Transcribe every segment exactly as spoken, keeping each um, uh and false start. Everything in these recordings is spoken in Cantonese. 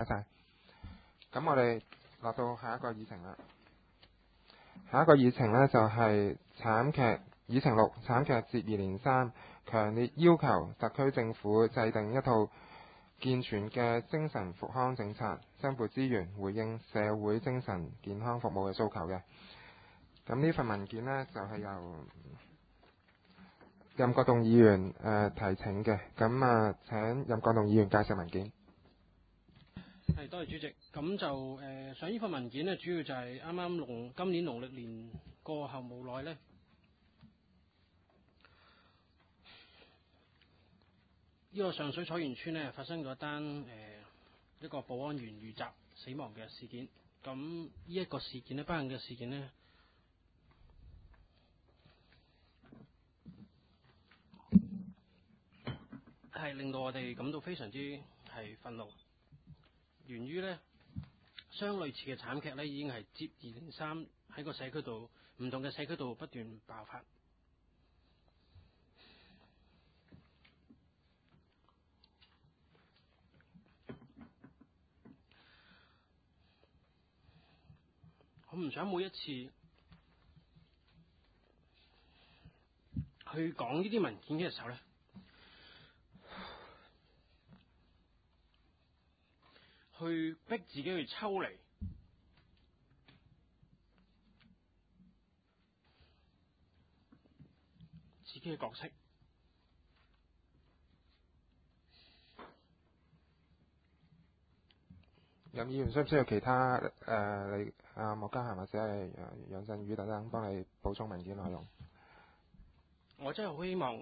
多謝。咁我哋落到下一個議程啦。下一個議程呢，就係慘劇議程六，慘劇接二連三，強烈要求特區政府制定一套健全嘅精神復康政策，增撥資源回應社會精神健康服務嘅訴求嘅。咁呢份文件呢，就係、是、由任國棟議員誒、呃、提請嘅。咁啊，請任國棟議員介紹文件。 係，多謝主席。咁就誒、呃、上呢份文件呢，主要就係啱啱農今年農曆年過後無耐呢，呢、這個上水彩園村呢發生咗一單誒、呃、一個保安員遇襲死亡嘅事件。咁呢一個事件呢，不幸嘅事件呢，係令到我哋感到非常之係憤怒。源於呢相類似嘅慘劇呢，已經係接二連三喺個社區度唔同嘅社區度不斷爆發。我唔想每一次去講呢啲文件嘅時候呢，去逼自己去抽離自己嘅角色。 任議員需唔需要其他誒、呃、你啊莫家嫻或者係楊振宇等等幫你補充文件內容？ 我真係好希望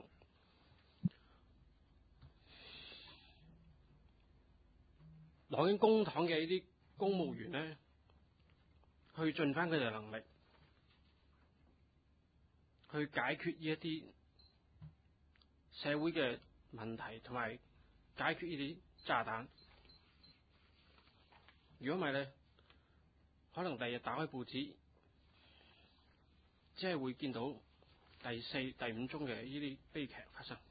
攞緊公帑嘅呢啲公務員呢，去盡翻佢哋嘅能力，去解決呢一啲社會嘅問題，同埋解決呢啲炸彈。如果唔係呢，可能第日打開報紙，只係會見到第四、第五宗嘅呢啲悲劇發生。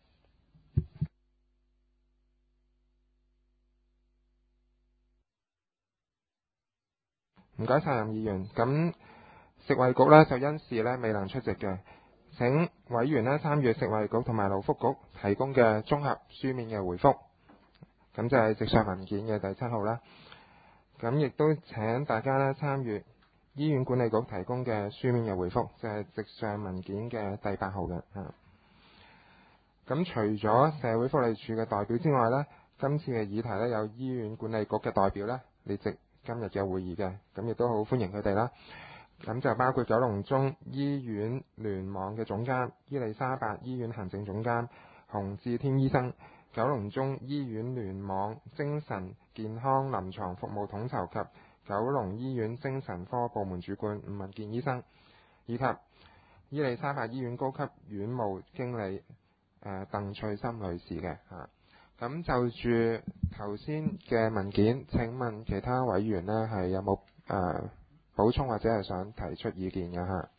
唔該晒任議員。咁食衛局呢，就因事呢未能出席嘅，請委員呢參與食衛局同埋勞福局提供嘅綜合書面嘅回覆。咁就係直上文件嘅第七號啦。咁亦都請大家呢參與醫院管理局提供嘅書面嘅回覆，就係直上文件嘅第八號嘅。咁除咗社會福利署嘅代表之外呢，今次嘅議題呢，有醫院管理局嘅代表呢列席今日嘅會議嘅，咁亦都好歡迎佢哋啦。咁就包括九龍中醫院聯網嘅總監伊利沙伯醫院行政總監洪志添醫生，九龍中醫院聯網精神健康臨床服務統籌及九龍醫院精神科部門主管吳文健醫生，以及伊利沙伯醫院高級院務經理誒鄧翠心女士嘅嚇。咁就住頭先嘅文件，請問其他委員呢係有冇誒補充或者係想提出意見嘅嚇？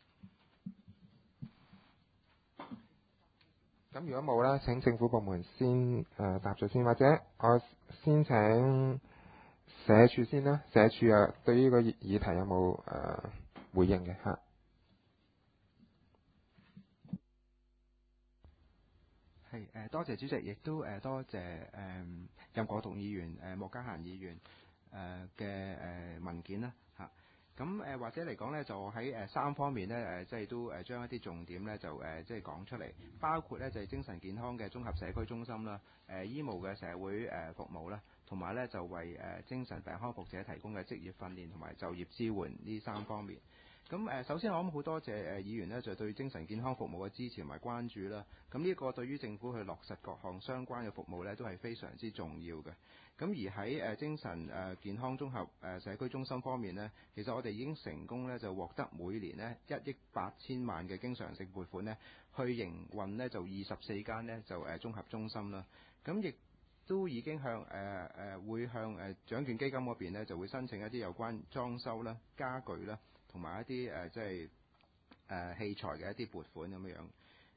咁如果冇啦，請政府部門先誒、呃、答咗先，或者我先請社署先啦。社署啊，對於個議題有冇誒、呃、回應嘅嚇？ 係誒，多謝主席，亦都誒多謝誒、呃、任國棟議員、誒、呃、莫家嫻議員誒嘅誒文件啦嚇。咁誒、呃、或者嚟講咧，就喺誒三方面咧誒，即係都誒將一啲重點咧就誒即係講出嚟，包括咧就係、是、精神健康嘅綜合社區中心啦，誒、呃、醫務嘅社會誒服務啦，同埋咧就為誒精神病康復者提供嘅職業訓練同埋就業支援呢三方面。咁誒，首先我諗好多謝誒議員呢，就對精神健康服務嘅支持同埋關注啦。咁呢個對於政府去落實各項相關嘅服務呢，都係非常之重要嘅。咁而喺誒精神誒健康綜合誒社區中心方面呢，其實我哋已經成功呢，就獲得每年呢一億八千萬嘅經常性撥款呢，去營運呢就二十四間呢就誒綜合中心啦。咁亦都已經向誒誒、呃、會向誒獎券基金嗰邊呢，就會申請一啲有關裝修啦、家具啦，同埋一啲誒即係誒器材嘅一啲撥款咁樣樣。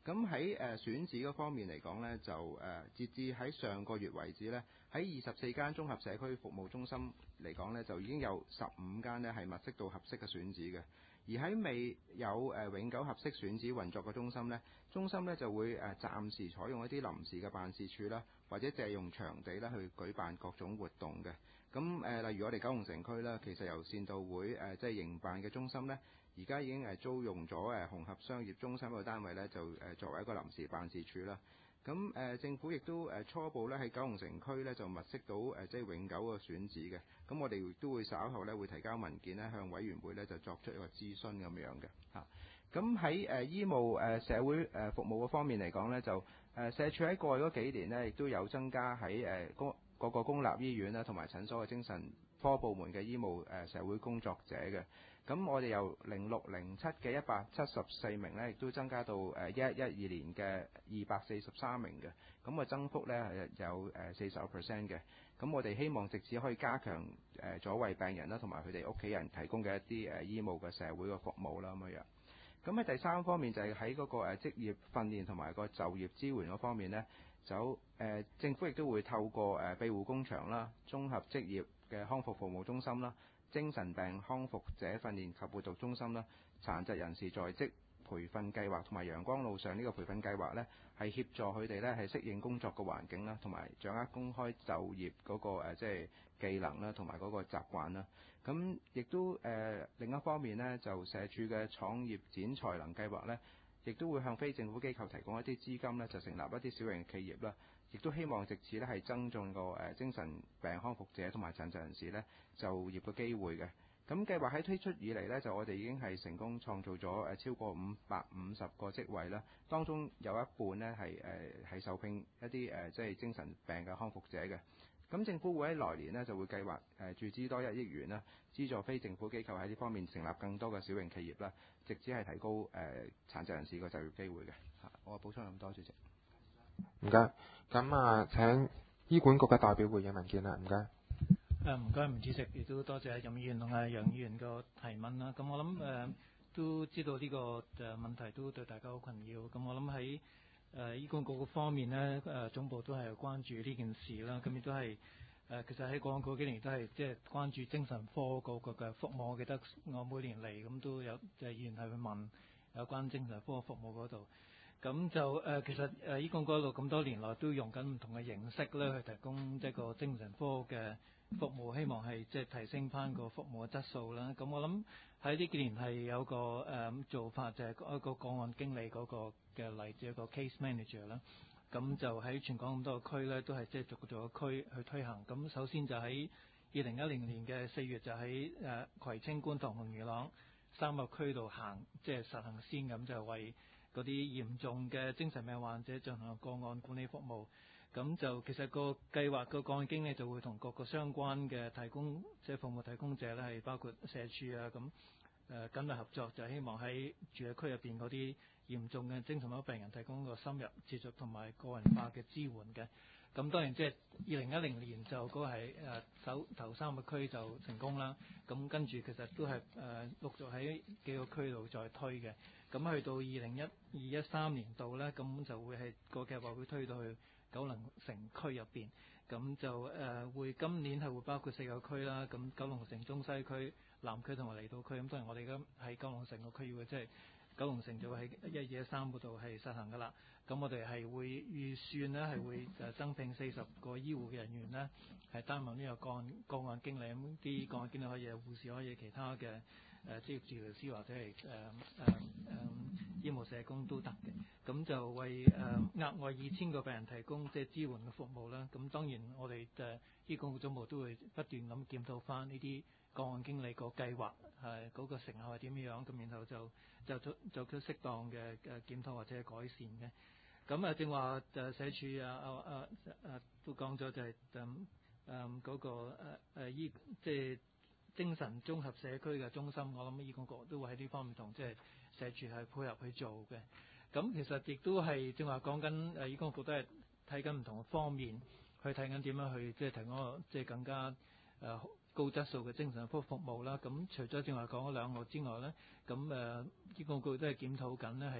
咁喺誒選址嗰方面嚟講呢，就誒、呃、截至喺上個月為止呢，喺二十四間綜合社區服務中心嚟講呢，就已經有十五間呢係物色到合適嘅選址嘅。而喺未有誒、呃、永久合適選址運作嘅中心呢，中心呢就會誒、呃、暫時採用一啲臨時嘅辦事處啦，或者借用場地啦去舉辦各種活動嘅。咁誒、呃、例如我哋九龍城區啦，其實由善導會誒即係營辦嘅中心呢，而家已經誒租用咗誒紅磡商業中心個單位咧，就誒作為一個臨時辦事處啦。咁誒、呃、政府亦都誒初步咧喺九龍城區咧就物色到誒即係永久個選址嘅。咁我哋亦都會稍後咧會提交文件咧向委員會咧就作出一個諮詢咁樣嘅嚇。咁喺誒醫務誒社會誒服務嗰方面嚟講咧，就誒社署喺過去嗰幾年呢，亦都有增加喺誒公各個公立醫院啦同埋診所嘅精神科部門嘅醫務誒社會工作者嘅。咁我哋由零六零七嘅一百七十四名呢，亦都增加到誒一一一二年嘅二百四十三名嘅，咁個增幅呢係有誒四十個 percent 嘅。咁我哋希望藉此可以加強誒咗為病人啦同埋佢哋屋企人提供嘅一啲誒醫務嘅社會嘅服務啦咁樣。咁喺第三方面就係喺嗰個誒職業訓練同埋個就業支援嗰方面呢，就誒、呃、政府亦都會透過誒庇護工場啦、綜合職業嘅康復服務中心啦、精神病康復者訓練及活動中心啦、殘疾人士在職培訓計劃同埋陽光路上呢個培訓計劃呢，係協助佢哋呢係適應工作嘅環境啦，同埋掌握公開就業嗰、嗰個、呃、即係技能啦，同埋嗰個習慣啦。咁亦都誒、呃、另一方面呢，就社署嘅創業展才能計劃呢，亦都會向非政府機構提供一啲資金呢，就成立一啲小型企業啦。亦都希望藉此呢係增進個誒精神病康復者同埋殘疾人士呢就業嘅機會嘅。咁計劃喺推出以嚟呢，就我哋已經係成功創造咗誒超過五百五十個職位啦，當中有一半呢係誒係受聘一啲誒即係精神病嘅康復者嘅。咁政府會喺來年呢就會計劃誒注資多一億元啦，資助非政府機構喺呢方面成立更多嘅小型企業啦，直至係提高誒殘疾人士個就業機會嘅。嚇，我補充咁多，主席。 唔該。咁啊，請醫管局嘅代表回應文件啦，唔該。 誒唔該，吳主席，亦都多謝任議員同埋楊議員個提問啦。咁我諗誒、呃、都知道呢個誒問題都對大家好困擾。咁我諗喺誒醫管局嘅方面呢，誒、呃、總部都係關注呢件事啦。咁亦都係誒、呃、其實喺過往嗰幾年都係即係關注精神科嗰個嘅服務。我記得我每年嚟咁都有即係議員係去問有關精神科服務嗰度。咁就誒、呃、其實誒醫管局嗰度咁多年來都用緊唔同嘅形式咧去提供即係個精神科嘅服務，希望係即係提升翻個服務嘅質素啦。咁我諗喺呢幾年係有個誒、呃、做法，就係一個個案經理嗰個嘅例子，一個 case manager 啦。咁就喺全港咁多個區咧，都係即係逐個逐個區去推行。咁首先就喺二零一零年嘅四月就喺誒、呃、葵青、觀塘同元朗三個區度行，即係實行先咁，就為嗰啲嚴重嘅精神病患者進行個案管理服務。咁就其實個計劃個個案經理就會同各個相關嘅提供即係服務提供者咧，係包括社署啊，咁誒緊密合作，就希望喺住喺區入邊嗰啲嚴重嘅精神科病人提供個深入、持續同埋個人化嘅支援嘅。咁當然即係二零一零年就嗰個係誒首頭三個區就成功啦。咁跟住其實都係誒、呃、陸續喺幾個區度再推嘅。咁去到二零一二一三年度咧，咁就會係個計劃會推到去九龍城區入邊。咁就誒、呃、會今年係會包括四個區啦。咁九龍城、中西區、南區同埋離島區。咁當然我哋而家喺九龍城個區域，即係九龍城就會喺一二一三嗰度係實行㗎啦。咁我哋係會預算呢係會誒增聘四十個醫護嘅人員呢，係擔任呢個個案個案經理。咁啲個案經理可以係護士，可以其他嘅誒職業治療師或者係誒誒誒醫務社工都得嘅。咁就為誒、呃、額外二千個病人提供即係支援嘅服務啦。咁當然我哋誒醫管局總部都會不斷咁檢討翻呢啲個案經理個計劃係嗰個成效係點樣，咁然後就就做做出適當嘅誒檢討或者係改善嘅。咁啊正話誒社署啊啊啊啊都講咗就係誒誒嗰個誒誒醫即係精神綜合社區嘅中心，我諗醫管局都會喺呢方面同即係社署係配合去做嘅。咁其實亦都係正話講緊誒醫管局都係睇緊唔同嘅方面去睇緊點樣去即係提供個即係更加誒、呃、高質素嘅精神科服務啦。咁除咗正話講嗰兩個之外咧，咁誒醫管局都係檢討緊咧係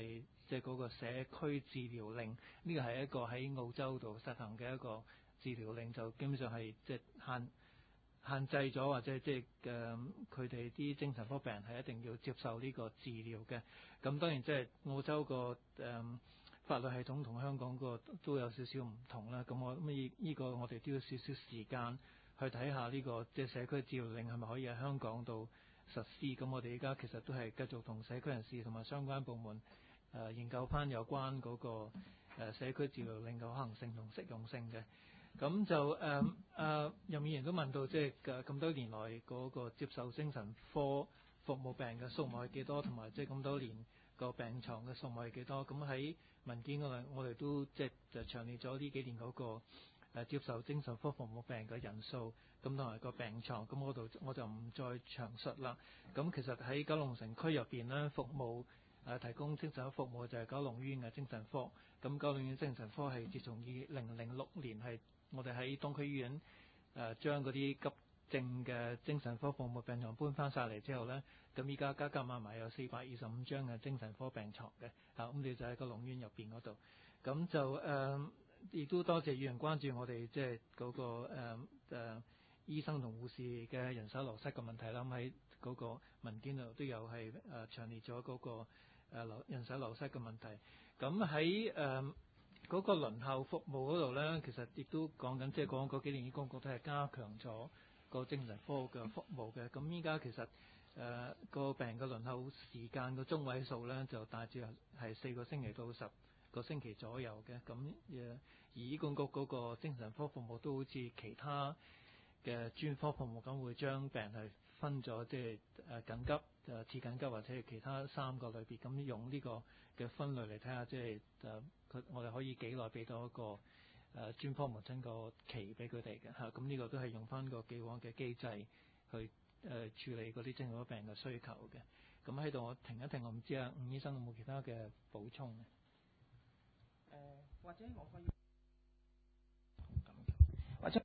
即係嗰個社區治療令，呢個係一個喺澳洲度實行嘅一個治療令，就基本上係即係限限制咗或者即係誒佢哋啲精神科病人係一定要接受呢個治療嘅。咁當然即係澳洲個誒、呃、法律系統同香港個都有少少唔同啦。咁我咁呢呢個我哋都要少少時間去睇下呢個即係社區治療令係咪可以喺香港度實施。咁我哋而家其實都係繼續同社區人士同埋相關部門誒、呃、研究翻有關嗰、那個、呃、社區治療令嘅可行性同適用性嘅。咁就誒誒任議員都問到，即係誒咁多年來嗰個接受精神科服務病嘅數目係幾多，同埋即係咁多年個病床嘅數目係幾多？咁喺文件嗰度，我哋都即係就詳列咗呢幾年嗰個誒接受精神科服務病嘅人數，咁同埋個病床。咁嗰度我就唔再詳述啦。咁其實喺九龍城區入邊咧，服務誒提供精神科服務就係九龍醫院嘅精神科。咁九龍醫院精神科係自從二零零六年係我哋喺東區醫院誒將嗰啲急症嘅精神科服務病床搬翻晒嚟之後呢，咁依家加加埋埋有四百二十五張嘅精神科病床嘅，啊咁你就喺個龍院入邊嗰度，咁就誒亦、呃、都多謝議員關注我哋即係嗰個誒誒、呃呃、醫生同護士嘅人手流失嘅問題啦。咁喺嗰個文件度都有係誒詳列咗嗰個誒流人手流失嘅問題。咁喺誒嗰個輪候服務嗰度咧，其實亦都講緊，即係講嗰幾年醫管局都係加強咗個精神科嘅服務嘅。咁依家其實誒、呃、個病嘅輪候時間個中位數咧，就大致係四個星期到十個星期左右嘅。咁誒而醫管局嗰個精神科服務都好似其他嘅專科服務咁，會將病人係分咗，即係誒緊急、誒次緊急或者係其他三個類別，咁用呢個嘅分類嚟睇下，即係誒佢我哋可以幾耐俾到一個誒、呃、專科門診個期俾佢哋嘅嚇。咁、啊、呢個都係用翻個既往嘅機制去誒、呃、處理嗰啲精神科病嘅需求嘅。咁喺度我停一停，我唔知啊伍醫生有冇其他嘅補充嘅？誒、 呃，或者我可以或者。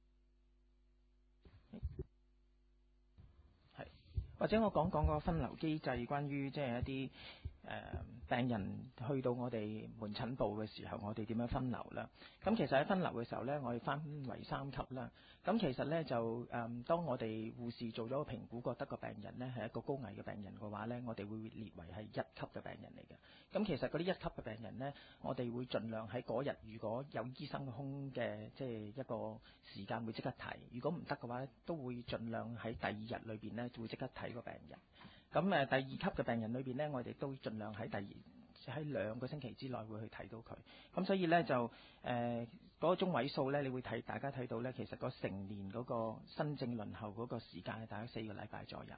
或者我講講個分流機制，關於即係一啲誒、呃、病人去到我哋門診部嘅時候，我哋點樣分流啦？咁其實喺分流嘅時候呢，我哋分為三級啦。咁其實呢，就誒、呃，當我哋護士做咗個評估，覺得個病人呢係一個高危嘅病人嘅話呢，我哋會列為係一級嘅病人嚟嘅。咁其實嗰啲一級嘅病人呢，我哋會盡量喺嗰日如果有醫生空嘅，即係一個時間會即刻睇。如果唔得嘅話，都會盡量喺第二日裏邊呢會即刻睇個病人。咁誒第二級嘅病人裏邊呢，我哋都盡量喺第二喺兩個星期之內會去睇到佢。咁所以呢，就誒嗰、呃嗰個中位數呢，你會睇大家睇到呢，其實個成年嗰個新症輪候嗰個時間係大概四個禮拜左右。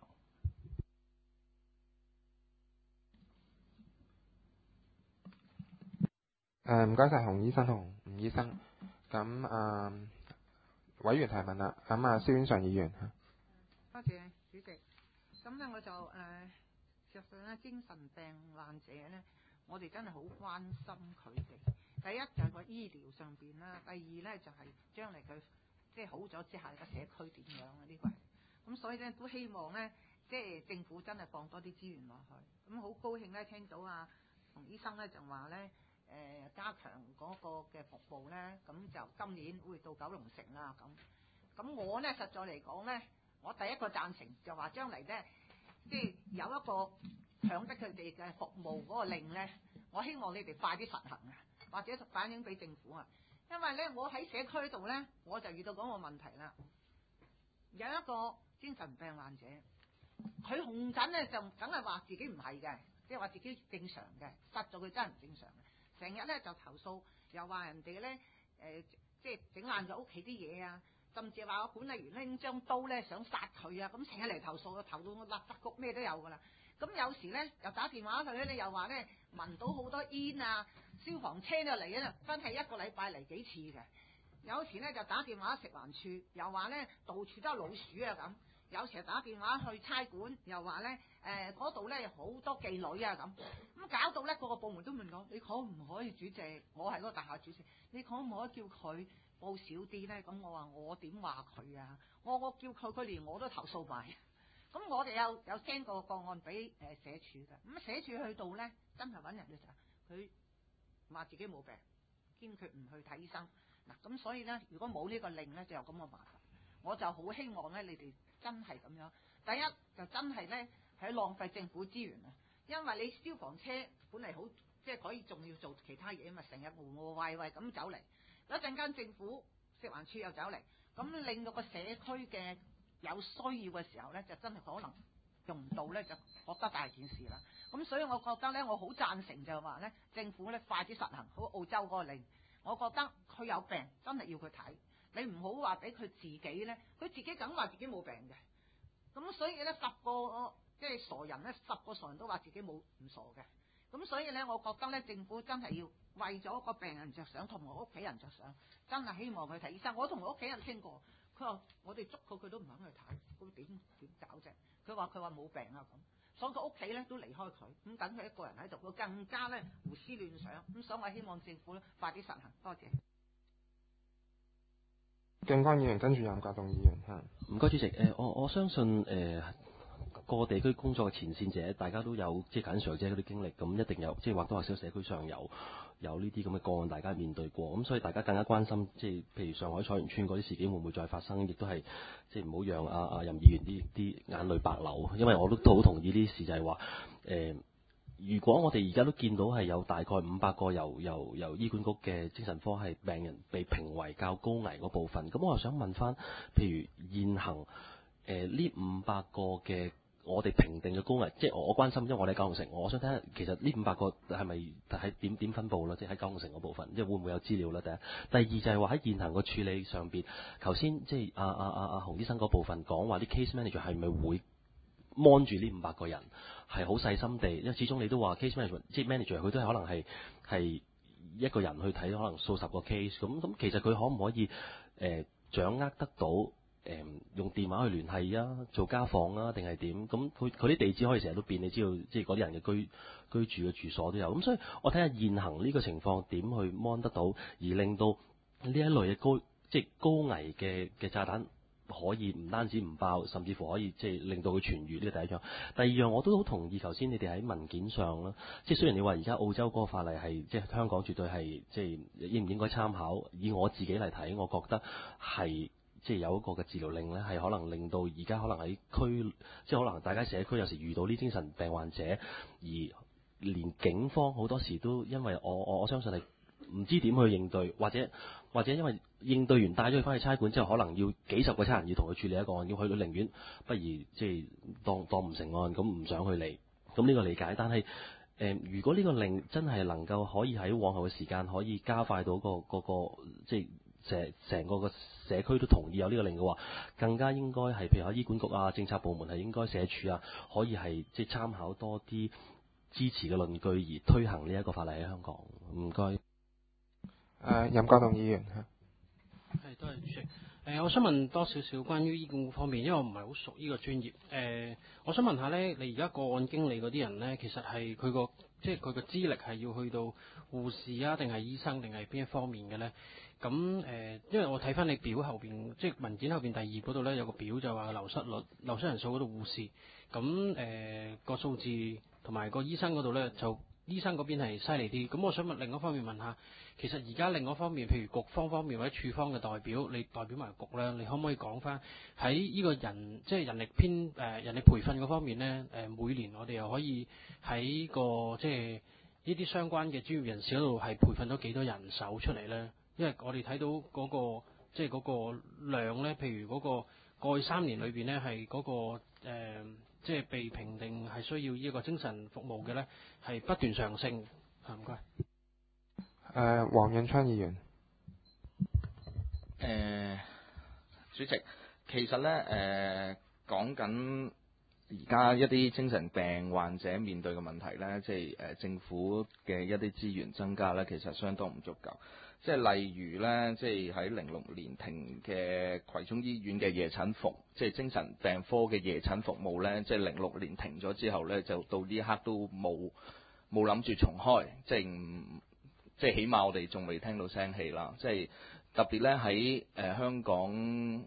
誒唔該晒洪醫生同吳醫生。咁誒、呃、委員提問啦。咁啊，蕭婉常議員嚇。 多謝主席。咁咧我就誒、呃，事實上咧，精神病患者咧，我哋真係好關心佢哋。第一就係個醫療上邊啦，第二咧就係將嚟佢即係好咗之後，個社區點樣啊？呢個係咁，所以咧都希望咧，即係政府真係放多啲資源落去。咁好高興咧，聽到啊洪醫生咧就話咧，誒、呃、加強嗰個嘅服務咧，咁就今年會到九龍城啦。咁咁我咧實在嚟講咧，我第一個贊成就話將嚟咧，即係有一個強迫佢哋嘅服務嗰個令咧，我希望你哋快啲實行啊，或者反映俾政府啊。因為咧，我喺社區度咧，我就遇到嗰個問題啦。有一個精神病患者，佢紅疹咧就梗係話自己唔係嘅，即係話自己正常嘅，實在佢真係唔正常嘅。成日咧就投訴，又話人哋咧誒，即係整爛咗屋企啲嘢啊，甚至話個管理員拎張刀咧想殺佢啊，咁成日嚟投訴，投到立法局咩都有噶啦。咁有時咧又打電話去咧，你又話咧聞到好多煙啊，消防車就嚟啊，真係一個禮拜嚟幾次嘅。有時咧就打電話食環署，又話咧到處都有老鼠啊咁。有時打電話去差館，又話咧誒嗰度咧有好多妓女啊咁。咁搞到咧個個部門都問我，你可唔可以主席？我係嗰個大廈主席，你可唔可以叫佢報少啲咧？咁我話我點話佢啊？我我叫佢，佢連我都投訴埋。咁我哋有有 send 個個案俾誒社署嘅，咁社署去到咧真係揾人嘅時候， 佢話自己冇病，堅決唔去睇醫生。嗱，咁所以咧，如果冇呢個令咧，就有咁嘅麻煩。我就好希望咧，你哋真係咁樣。第一就真係咧，係浪費政府資源啊！因為你消防車本嚟好，即係可以仲要做其他嘢，咪成日無無謂謂咁走嚟。一陣間政府食環署又走嚟，咁令到個社區嘅有需要嘅時候咧，就真係可能用唔到咧，就覺得大件事啦。咁所以我覺得咧，我好贊成就係話咧，政府咧快啲實行好澳洲嗰個令。我覺得佢有病真係要佢睇，你唔好話俾佢自己咧，佢自己梗話自己冇病嘅。咁所以咧，十個即係傻人咧，十個傻人都話自己冇唔傻嘅。咁所以咧，我覺得咧，政府真係要為咗個病人着想，同埋屋企人着想，真係希望佢睇醫生。我同我屋企人傾過，佢話我哋捉佢，佢都唔肯去睇，咁點點搞啫？佢話佢話冇病啊咁。所以佢屋企咧都離開佢，咁等佢一個人喺度，佢更加咧胡思亂想。咁所以我希望政府咧快啲實行。多謝。 敬光議員跟住任國棟議員嚇。 唔該主席，誒我我相信誒各個地區工作嘅前線者，大家都有即係緊常者嗰啲經歷，咁一定有即係或多或少社區上有有呢啲咁嘅個案，大家面對過，咁所以大家更加關心，即係譬如上海彩園村嗰啲事件會唔會再發生，亦都係即係唔好讓阿阿任議員啲啲眼淚白流，因為我都都好同意呢啲事就係話誒。如果我哋而家都見到係有大概五百個由由由醫管局嘅精神科係病人被評為較高危嗰部分，咁我又想問翻，譬如現行誒呢五百個嘅我哋評定嘅高危，即係我關心，因為我哋喺九龍城，我想睇下其實呢五百個係咪喺點點分佈啦？即係喺九龍城嗰部分，即係會唔會有資料咧？第一，第二就係話喺現行個處理上邊，頭先即係阿阿阿阿洪醫生嗰部分講話啲 case manager 係咪會mon住呢五百個人係好細心地，因為始終你都話 case manager 即係 manager 佢都係可能係係一個人去睇可能數十個 case 咁咁，其實佢可唔可以誒、呃、掌握得到誒、呃、用電話去聯繫啊，做家訪啊，定係點？咁佢佢啲地址可以成日都變，你知道即係嗰啲人嘅居居住嘅住所都有。咁所以我睇下現行呢個情況點去 mon 得到，而令到呢一類嘅高即係高危嘅嘅炸彈可以唔單止唔爆，甚至乎可以即係令到佢痊愈，呢個第一樣。第二樣我都好同意頭先你哋喺文件上啦，即係雖然你話而家澳洲嗰個法例係即係香港絕對係即係應唔應該參考，以我自己嚟睇，我覺得係即係有一個嘅治療令咧，係可能令到而家可能喺區，即係可能大家社區有時遇到啲精神病患者，而連警方好多時都因為我我我相信係唔知點去應對，或者或者因為應對完帶咗佢翻去差館之後，可能要幾十個差人要同佢處理一個案，要去到寧願不如即係當當唔成案，咁唔想去理，咁呢個理解。但係誒、呃，如果呢個令真係能夠可以喺往後嘅時間可以加快到個個個即係成成個個社區都同意有呢個令嘅話，更加應該係譬如喺醫管局啊、政策部門係應該社署啊，可以係即係參考多啲支持嘅論據而推行呢一個法例喺香港。唔該。 誒，任國棟議員嚇。 係，多謝主席。誒、呃，我想問多少少關於醫管局方面，因為我唔係好熟呢個專業。誒、呃，我想問下咧，你而家個案經理嗰啲人咧，其實係佢個即係佢個資歷係要去到護士啊，定係醫生，定係邊一方面嘅咧？咁誒、呃，因為我睇翻你表後邊，即係文件後邊第二嗰度咧，有個表就話流失率、流失人數嗰度護士，咁誒個數字同埋個醫生嗰度咧，就醫生嗰邊係犀利啲。咁我想問另一方面問下。其實而家另外一方面，譬如局方方面或者處方嘅代表，你代表埋局咧，你可唔可以講翻喺呢個人即係人力編誒、呃、人力培訓嗰方面咧？誒、呃、每年我哋又可以喺個即係呢啲相關嘅專業人士嗰度係培訓咗幾多人手出嚟咧？因為我哋睇到嗰、那個即係嗰個量咧，譬如嗰個過去三年裏邊咧係嗰個、呃、即係被評定係需要呢一個精神服務嘅咧，係不斷上升。嚇，唔該。 誒，黃潤昌議員。 誒、呃，主席，其實咧誒講緊而家一啲精神病患者面對嘅問題咧，即係誒、呃、政府嘅一啲資源增加咧，其實相當唔足夠。即係例如咧，即係喺零六年停嘅葵涌醫院嘅夜診服，即係精神病科嘅夜診服務咧，即係零六年停咗之後咧，就到呢一刻都冇冇諗住重開，即係唔。即係起碼我哋仲未聽到聲氣啦，即係特別咧喺誒香港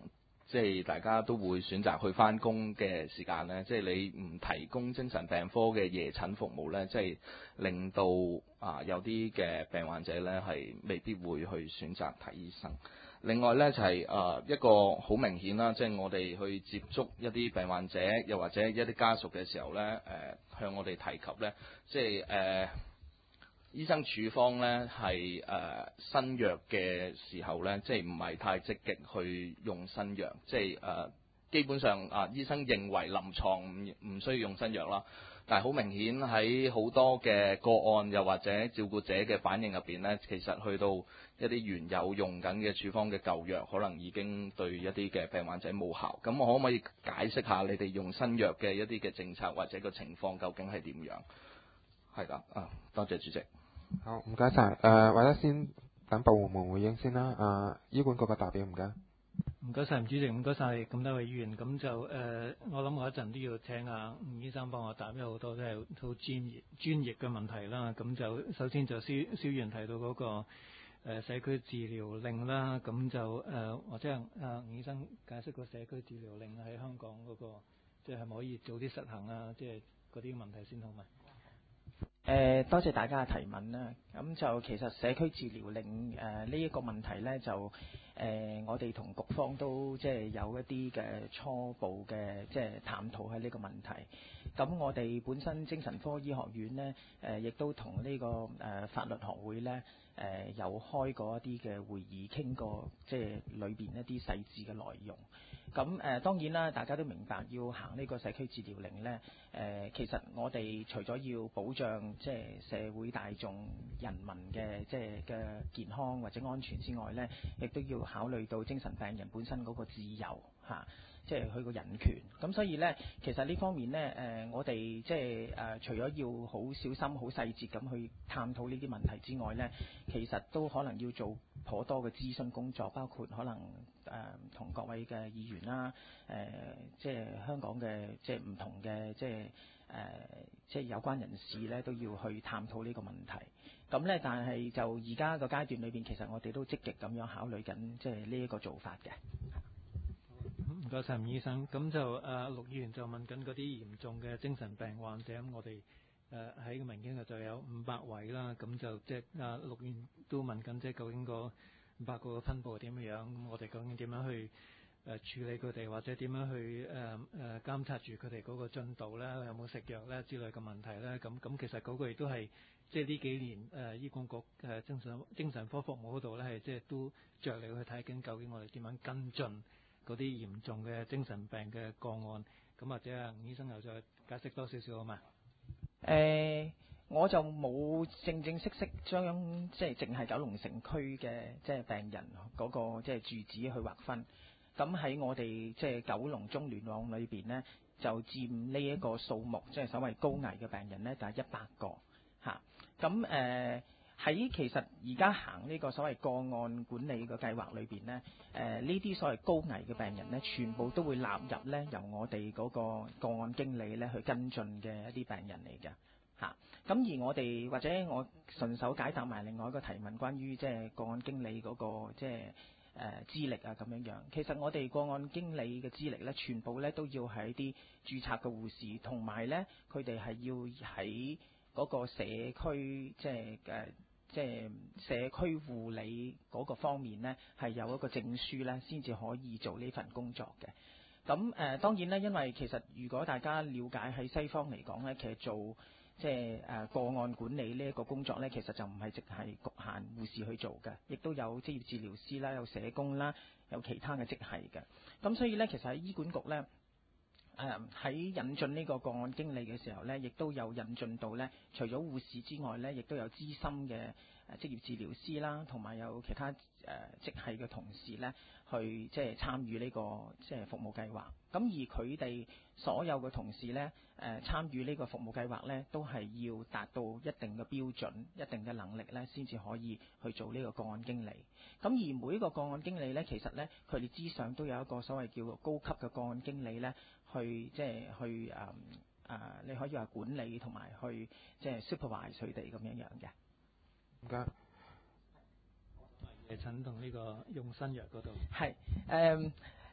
即係大家都會選擇去翻工嘅時間呢，即係你唔提供精神病科嘅夜診服務呢，即係令到啊有啲嘅病患者呢係未必會去選擇睇醫生。另外呢，就係誒一個好明顯啦，即係我哋去接觸一啲病患者，又或者一啲家屬嘅時候呢，誒向我哋提及呢，即係誒醫生處方呢係誒新藥嘅時候呢，即係唔係太積極去用新藥，即係誒基本上啊醫生認為臨床唔唔需要用新藥啦。但係好明顯喺好多嘅個案，又或者照顧者嘅反應入邊呢，其實去到一啲原有用緊嘅處方嘅舊藥，可能已經對一啲嘅病患者冇效。咁我可唔可以解釋下你哋用新藥嘅一啲嘅政策或者個情況究竟係點樣？係啦，啊，多謝主席。 好，唔該晒。誒、呃，或者先等部門回應先啦。啊、呃，醫管局嘅代表唔該。 唔該晒，吳主席，唔該晒咁多位議員。咁就誒、呃，我諗我一陣都要請阿吳醫生幫我答，因為好多都係好專業專業嘅問題啦。咁就首先就蕭蕭議員提到嗰、那個、呃、社區治療令啦，咁就誒、呃、或者阿吳醫生解釋個社區治療令喺香港嗰、那個，即係係咪可以早啲實行啊？即係嗰啲問題先好嘛？ 誒、呃，多謝大家嘅提問啦。咁就其實社區治療令誒呢一個問題呢，就誒、呃、我哋同局方都即係有一啲嘅初步嘅即係探討喺呢個問題。咁我哋本身精神科醫學院呢，誒、呃、亦都同呢、這個誒、呃、法律學會呢，誒、呃、有開過一啲嘅會議，傾過即係裏邊一啲細緻嘅內容。咁誒、呃、當然啦，大家都明白要行呢個社區治療令呢。誒、呃、其實我哋除咗要保障即係社會大眾人民嘅即係嘅健康或者安全之外呢，亦都要考慮到精神病人本身嗰個自由嚇、啊，即係佢個人權。咁所以呢，其實呢方面呢，誒、呃、我哋即係誒、呃、除咗要好小心、好細節咁去探討呢啲問題之外呢，其實都可能要做頗多嘅諮詢工作，包括可能誒同、呃、各位嘅議員啦，誒、呃、即係香港嘅即係唔同嘅即係誒、呃、即係有關人士咧都要去探討呢個問題。咁咧，但係就而家個階段裏邊，其實我哋都積極咁樣考慮緊，即係呢一個做法嘅。 唔該晒吳醫生。咁就誒陸議員就問緊嗰啲嚴重嘅精神病患者，咁我哋誒喺個文件度就有五百位啦。咁就即係阿陸議員都問緊，即係究竟個五百個嘅分佈係點樣？咁我哋究竟點樣去誒處理佢哋，或者點樣去誒誒監察住佢哋嗰個進度咧？有冇食藥咧之類嘅問題咧？咁咁其實嗰個亦都係即係呢幾年誒、呃、醫管局誒精神精神科服務嗰度咧，係即係都着力去睇緊究竟我哋點樣跟進嗰啲嚴重嘅精神病嘅個案。咁或者啊吳醫生又再解釋多少少好嘛？ 誒、呃，我就冇正正式式將即係淨係九龍城區嘅即係病人嗰、那個即係住址去劃分。咁喺我哋即係九龍中聯網裏邊呢，就佔呢一個數目，即係所謂高危嘅病人呢，就係一百個嚇。咁誒喺其實而家行呢個所謂個案管理嘅計劃裏邊呢，誒呢啲所謂高危嘅病人呢，全部都會納入呢由我哋嗰個個案經理呢去跟進嘅一啲病人嚟嘅嚇。咁而我哋或者我順手解答埋另外一個提問，關於即係個案經理嗰個即係誒資歷啊咁樣樣。其實我哋個案經理嘅資歷呢，全部呢都要喺啲註冊嘅護士，同埋呢佢哋係要喺嗰個社區即係誒即係社區護理嗰個方面呢，係有一個證書呢先至可以做呢份工作嘅。咁誒、呃、當然呢，因為其實如果大家了解喺西方嚟講呢，其實做即係誒個案管理呢一個工作呢，其實就唔係淨係局限護士去做嘅，亦都有職業治療師啦，有社工啦，有其他嘅職系嘅。咁所以呢，其實喺醫管局呢，誒喺引進呢個個案經理嘅時候呢，亦都有引進到呢，除咗護士之外呢，亦都有資深嘅誒職業治療師啦，同埋有其他誒職系嘅同事呢，去即係參與呢個即係服務計劃。咁而佢哋所有嘅同事呢，誒參與呢個服務計劃呢，都係要達到一定嘅標準、一定嘅能力呢，先至可以去做呢個個案經理。咁而每一個個案經理呢，其實呢，佢哋之上都有一個所謂叫做高級嘅個案經理呢，去即係去誒誒、呃，你可以話管理同埋去即係 supervise 佢哋咁樣樣嘅。 唔該。 夜診同呢個用新藥嗰度。 係誒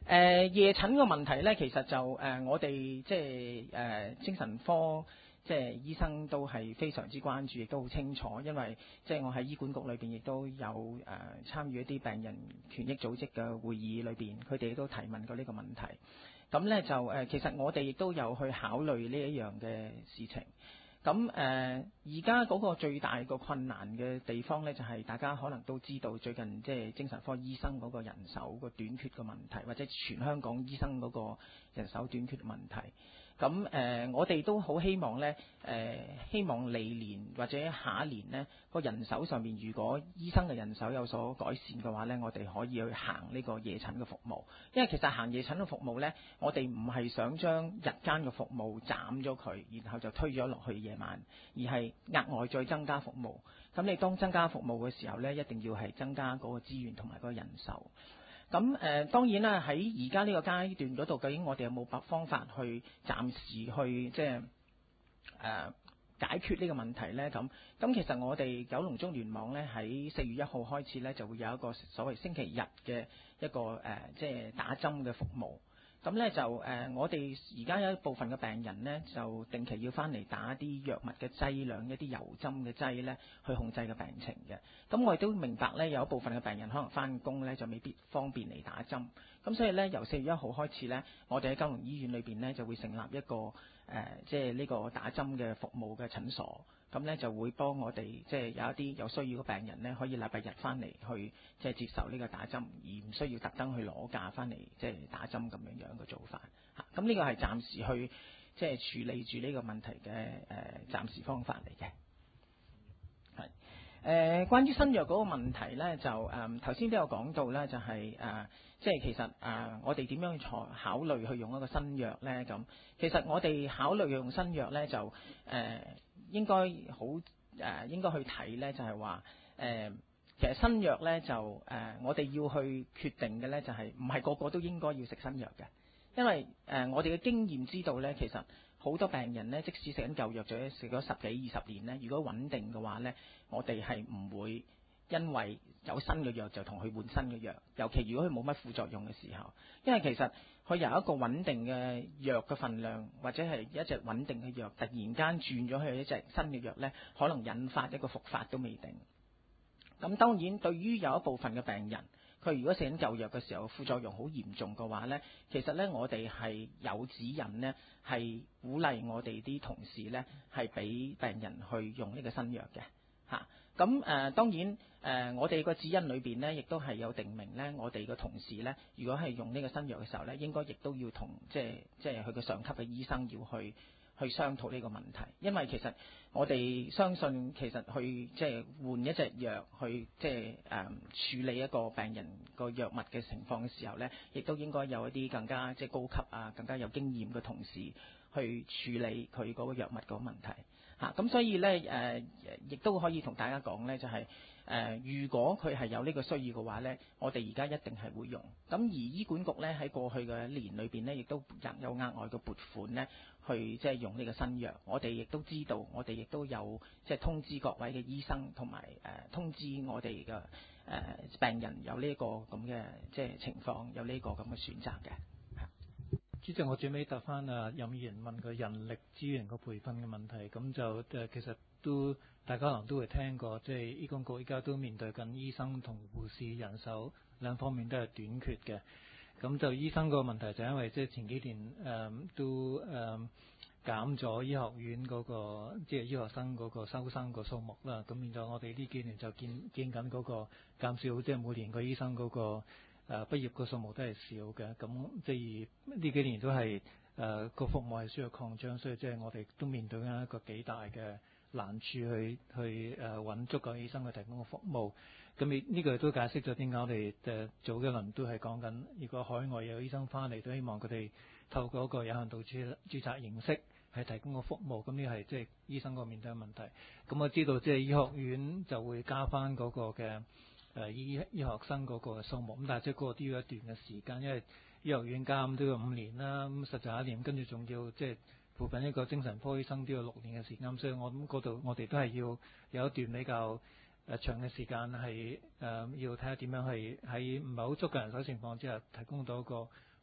呃、夜診個問題咧，其實就誒、呃、我哋即係誒精神科即係醫生都係非常之關注，亦都好清楚，因為即係我喺醫管局裏邊亦都有誒、呃、參與一啲病人權益組織嘅會議裏邊，佢哋都提問過呢個問題。咁咧就誒、呃，其實我哋亦都有去考慮呢一樣嘅事情。咁誒，而家嗰個最大個困難嘅地方咧，就係、是、大家可能都知道，最近即係精神科醫生嗰個人手個短缺嘅問題，或者全香港醫生嗰個人手短缺嘅問題。咁誒、呃，我哋都好希望咧，誒、呃，希望嚟年或者下一年呢個人手上面，如果醫生嘅人手有所改善嘅話咧，我哋可以去行呢個夜診嘅服務。因為其實行夜診嘅服務咧，我哋唔係想將日間嘅服務斬咗佢，然後就推咗落去夜晚，而係額外再增加服務。咁你當增加服務嘅時候咧，一定要係增加嗰個資源同埋嗰個人手。咁誒、呃、當然啦，喺而家呢個階段嗰度，究竟我哋有冇辦方法去暫時去即係誒、呃、解決呢個問題咧？咁咁其實我哋九龍中聯網咧喺四月一號開始咧，就會有一個所謂星期日嘅一個誒、呃、即係打針嘅服務。咁咧就誒、呃，我哋而家有一部分嘅病人咧，就定期要翻嚟打啲藥物嘅劑量，一啲油針嘅劑咧，去控制個病情嘅。咁我亦都明白咧，有一部分嘅病人可能翻工咧就未必方便嚟打針。咁所以咧，由四月一號開始咧，我哋喺九龍醫院裏邊咧就會成立一個誒、呃，即係呢個打針嘅服務嘅診所。咁咧就會幫我哋即係有一啲有需要嘅病人咧，可以禮拜日翻嚟去即係接受呢個打針，而唔需要特登去攞假翻嚟即係打針咁樣樣嘅做法嚇。咁呢個係暫時去即係處理住呢個問題嘅誒、呃、暫時方法嚟嘅。係誒、呃，關於新藥嗰個問題咧，就誒頭先都有講到咧，就係、是、誒、呃、即係其實誒、呃、我哋點樣去考慮去用一個新藥咧？咁其實我哋考慮用新藥咧，就誒。呃應該好誒、呃，應該去睇咧，就係話誒，其實新藥咧就誒、呃，我哋要去決定嘅咧，就係唔係個個都應該要食新藥嘅，因為誒、呃，我哋嘅經驗知道咧，其實好多病人咧，即使食緊舊藥，仲食咗十幾二十年咧，如果穩定嘅話咧，我哋係唔會因為有新嘅藥就同佢換新嘅藥，尤其如果佢冇乜副作用嘅時候，因為其實佢由一個穩定嘅藥嘅份量，或者係一隻穩定嘅藥，突然間轉咗去一隻新嘅藥呢，可能引發一個復發都未定。咁當然對於有一部分嘅病人，佢如果食緊舊藥嘅時候副作用好嚴重嘅話呢，其實呢，我哋係有指引呢，係鼓勵我哋啲同事呢，係俾病人去用呢個新藥嘅嚇。咁誒、呃、當然誒、呃，我哋個指引裏邊咧，亦都係有定明咧，我哋個同事咧，如果係用呢個新藥嘅時候咧，應該亦都要同即係即係佢個上級嘅醫生要去去商討呢個問題，因為其實我哋相信其實去即係換一隻藥去即係誒、呃、處理一個病人個藥物嘅情況嘅時候咧，亦都應該有一啲更加即係高級啊、更加有經驗嘅同事去處理佢嗰個藥物嗰個問題。嚇咁、啊、所以咧誒，亦、呃、都可以同大家講咧，就係、是、誒、呃，如果佢係有呢個需要嘅話咧，我哋而家一定係會用。咁而醫管局咧喺過去嘅一年裏邊咧，亦都有額外嘅撥款咧，去即係用呢個新藥。我哋亦都知道，我哋亦都有即係通知各位嘅醫生同埋誒通知我哋嘅誒病人有呢個咁嘅即係情況，有呢個咁嘅選擇嘅。 主席，我最尾答翻啊任議員問個人力資源個培訓嘅問題，咁就誒其實都大家可能都會聽過，即係醫管局依家都面對緊醫生同護士人手兩方面都係短缺嘅。咁就醫生個問題就因為即係前幾年誒、嗯、都誒、嗯、減咗醫學院嗰、那個即係醫學生嗰個收生個數目啦，咁變咗我哋呢幾年就見見緊嗰個減少，即係每年個醫生嗰、那個。誒、呃、畢業個數目都係少嘅，咁即係呢幾年都係誒個服務係需要擴張，所以即係我哋都面對緊一個幾大嘅難處去去誒揾、呃、足夠醫生去提供個服務。咁亦呢個都解釋咗點解我哋誒早幾輪都係講緊，如果海外有醫生翻嚟，都希望佢哋透過一個有限度註註冊形式係提供個服務。咁呢個係即係醫生個面對嘅問題。咁我知道即係醫學院就會加翻嗰個嘅。誒醫醫學生嗰個數目，咁但係即係嗰個都要一段嘅時間，因為醫學院加咁都要五年啦，咁實習一年，跟住仲要即係扶貧一個精神科醫生都要六年嘅時間，所以我諗嗰度我哋都係要有一段比較誒長嘅時間係誒、呃、要睇下點樣係喺唔係好足嘅人手情況之下提供到一個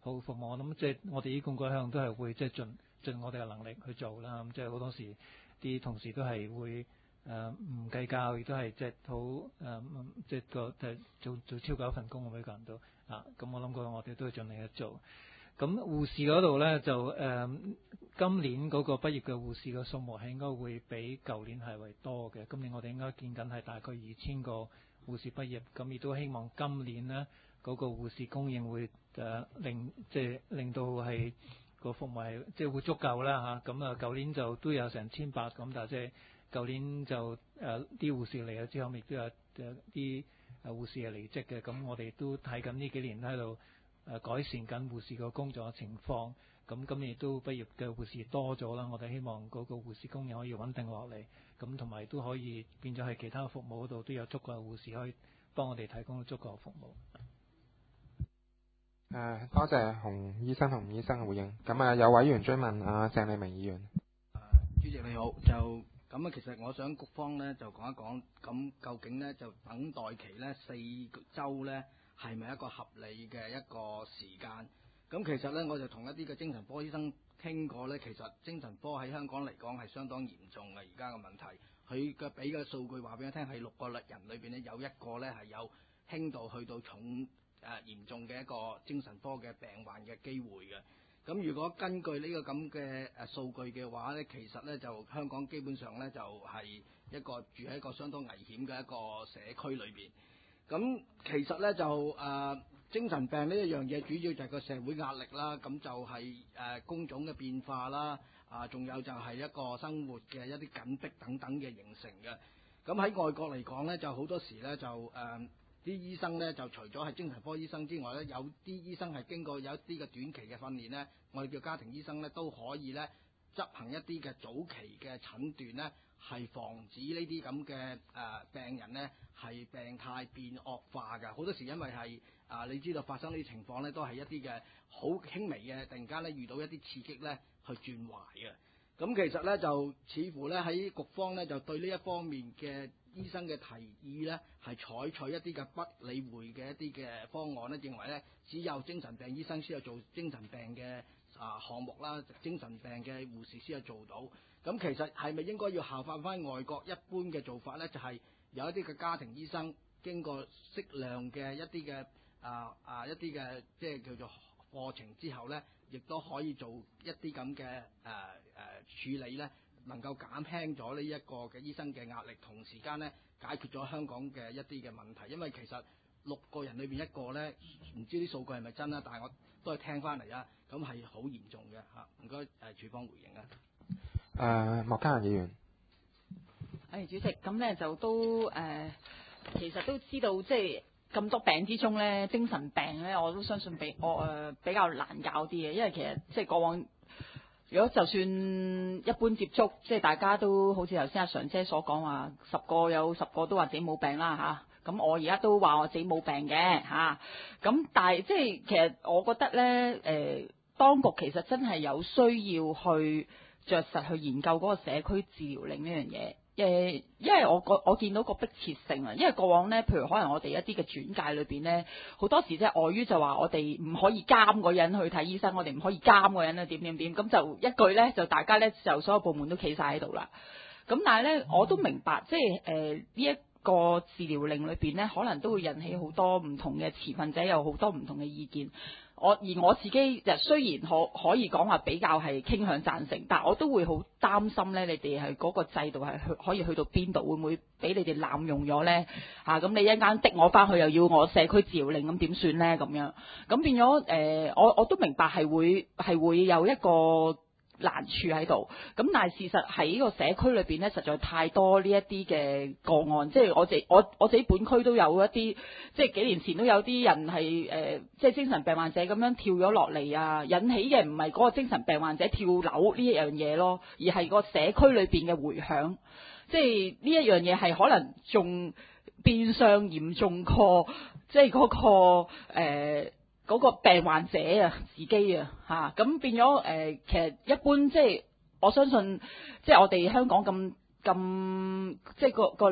好服務。我諗即係我哋醫管局一向都係會即係盡盡我哋嘅能力去做啦。咁即係好多時啲同事都係會誒唔計較，亦都係即係好誒即係個誒做做超過一份工，每個人都啊。咁我諗過我哋都會盡力去做。咁護士嗰度咧就誒、呃、今年嗰個畢業嘅護士嘅數目係應該會比舊年係為多嘅。今年我哋應該見緊係大概二千個護士畢業，咁亦都希望今年呢嗰、那個護士供應會誒、呃、令即係令到係個服務係即係會足夠啦嚇。咁啊舊年就都有成千八咁，但係即係舊年就誒啲、呃、護士嚟咗之後，亦都有誒啲誒護士係離職嘅。咁我哋都睇緊呢幾年喺度。誒改善緊護士個工作情況，咁今年亦都畢業嘅護士多咗啦。我哋希望嗰個護士供應可以穩定落嚟，咁同埋都可以變咗喺其他服務嗰度都有足夠嘅護士可以幫我哋提供足夠嘅服務。 誒、呃，多謝洪醫生同吳醫生嘅回應。咁啊，有委員追問啊，鄭麗明議員。 主席你好，就咁啊，其實我想局方咧就講一講，咁究竟咧就等待期咧四週咧。係咪一個合理嘅一個時間？咁其實呢，我就同一啲嘅精神科醫生傾過呢，其實精神科喺香港嚟講係相當嚴重嘅，而家嘅問題。佢嘅俾嘅數據話俾我聽，係六個人裏邊呢，有一個呢係有輕度去到重誒、呃、嚴重嘅一個精神科嘅病患嘅機會嘅。咁如果根據呢個咁嘅誒數據嘅話呢，其實呢，就香港基本上呢，就係、是、一個住喺一個相當危險嘅一個社區裏邊。咁其實咧就誒、呃、精神病呢一樣嘢，主要就係個社會壓力啦，咁就係、是、誒、呃、工種嘅變化啦，啊仲有就係一個生活嘅一啲緊迫等等嘅形成嘅。咁喺外國嚟講咧，就好多時咧就誒啲、呃、醫生咧就除咗係精神科醫生之外咧，有啲醫生係經過有一啲嘅短期嘅訓練咧，我哋叫家庭醫生咧都可以咧執行一啲嘅早期嘅診斷咧。係防止呢啲咁嘅誒病人呢係病態變惡化嘅，好多時因為係啊、呃，你知道發生呢啲情況呢，都係一啲嘅好輕微嘅，突然間呢遇到一啲刺激呢去轉壞嘅。咁其實呢，就似乎呢喺局方呢，就對呢一方面嘅醫生嘅提議呢，係採取一啲嘅不理會嘅一啲嘅方案呢，認為呢只有精神病醫生先有做精神病嘅啊項目啦，精神病嘅護士先有做到。咁其實係咪應該要效法翻外國一般嘅做法呢？就係、是、有一啲嘅家庭醫生經過適量嘅一啲嘅啊啊一啲嘅即係叫做課程之後呢，亦都可以做一啲咁嘅誒誒處理呢，能夠減輕咗呢一個嘅醫生嘅壓力，同時間呢解決咗香港嘅一啲嘅問題。因為其實六個人裏邊一個呢，唔知啲數據係咪真啦，但係我都係聽翻嚟啊，咁係好嚴重嘅嚇。唔該誒，處方回應啊。 誒、呃，莫家人議員。 誒，主席，咁咧就都誒、呃，其實都知道，即係咁多病之中咧，精神病咧，我都相信比我誒、呃、比較難搞啲嘅，因為其實即係過往，如果就算一般接觸，即係大家都好似頭先阿常姐所講話，十個有十個都話自己冇病啦嚇。咁、啊、我而家都話我自己冇病嘅嚇。咁、啊、但係即係其實我覺得咧，誒、呃，當局其實真係有需要去着實去研究嗰個社區治療令呢樣嘢，誒，因為我個我見到個迫切性啊，因為過往呢，譬如可能我哋一啲嘅轉介裏邊呢，好多時即係礙於就話我哋唔可以監嗰人去睇醫生，我哋唔可以監嗰人咧點點點，咁就一句呢，就大家呢，就所有部門都企晒喺度啦。咁但係呢，我都明白即係誒呢一個治療令裏邊呢，可能都會引起好多唔同嘅持份者有好多唔同嘅意見。我而我自己就雖然可可以講話比較係傾向贊成，但我都會好擔心咧，你哋係嗰個制度係去可以去到邊度，會唔會俾你哋濫用咗咧？嚇、啊、咁你一間逼我翻去，又要我社區治療令，咁點算咧？咁樣咁變咗誒、呃，我我都明白係會係會有一個難處喺度，咁但係事實喺呢個社區裏邊咧，實在太多呢一啲嘅個案，即係我自我我自己本區都有一啲，即係幾年前都有啲人係誒、呃，即係精神病患者咁樣跳咗落嚟啊，引起嘅唔係嗰個精神病患者跳樓呢一樣嘢咯，而係個社區裏邊嘅迴響，即係呢一樣嘢係可能仲變相嚴重過，即係嗰、嗰個、呃嗰個病患者啊，自己啊，嚇咁變咗誒、呃，其實一般即係我相信，即係我哋香港咁咁，即係個個